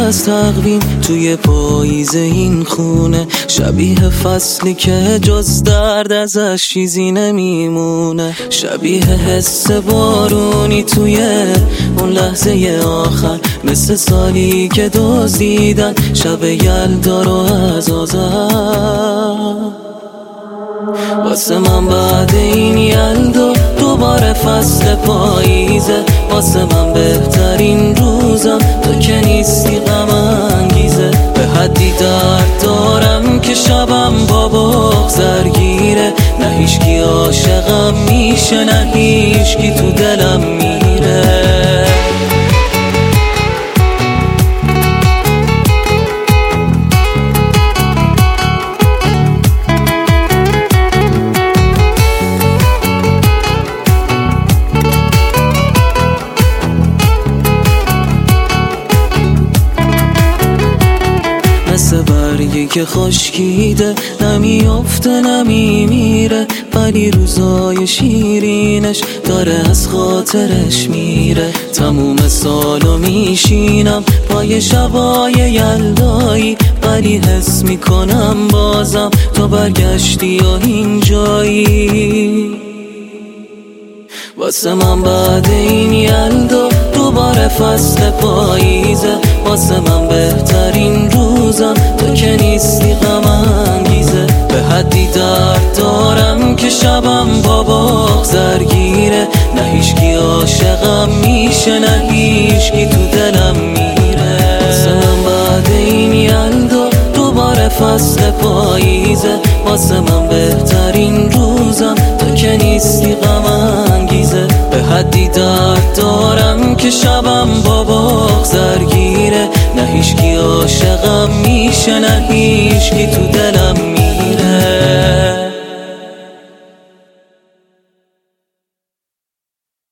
از تقویم توی پاییز این خونه، شبیه فصلی که جز درد ازش چیزی نمیمونه، شبیه حس بارونی توی اون لحظه آخر، مثل سالی که دزدیدن شب یلدا رو از آذر. واسه من بعد این یلدا دوباره فصل پاییزه، واسه من بهترین روزم تو که نیستی غم انگیزه. به حدی درد دارم که شبم با بغض درگیره، نه هیچکی عاشقم میشه نه هیچکی تو دلم میره. مثل برگی که خشکیده، نمیافته نمیمیره، ولی روزای شیرینش داره از خاطرش میره. تموم سالو میشینم پای شبای یلدایی، ولی حس میکنم بازم تو برگشتی و اینجایی. واسه من بعد این یلدا دوباره فصل پاییزه، واسه من بهترین روزم تو که نیستی غم انگیزه. به حدی درد دارم که شبم با بغض درگیره، نه هیچکی عاشقم میشه نه هیچکی تو دلم میره. واسه من بعد این یلدا دوباره فصل پاییزه، واسه من بهترین روزم تو که نیستی غم انگیزه. به حدی درد دارم که شبم با بغض درگیره، نه هیچکی عاشقم میشه نه هیچکی تو دلم